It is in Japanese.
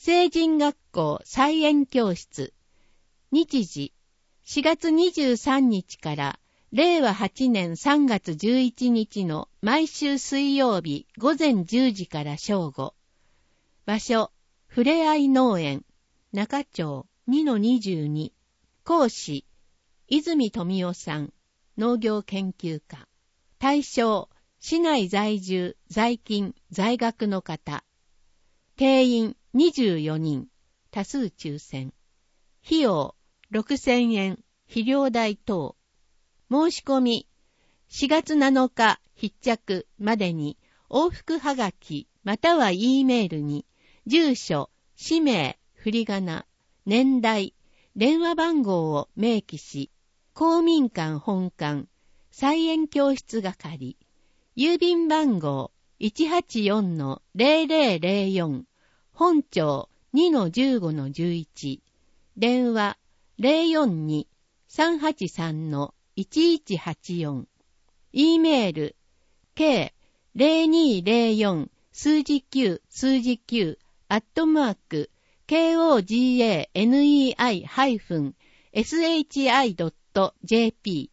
成人学校菜園教室。日時、4月23日から令和8年3月11日の毎週水曜日午前10時から正午。場所、ふれあい農園、中町 2-22。講師、泉富夫さん、農業研究家。対象、市内在住、在勤、在学の方。定員24人、多数抽選。費用6000円、肥料代等。申し込み、4月7日必着までに、往復はがきまたは E メールに、住所、氏名、振り仮名、年代、電話番号を明記し、公民館本館、菜園教室係、郵便番号 184-0004、本町 2-15-11、電話 042-383-1184、E メール、k0204 数字9数字9KOGANEI-SHI.jp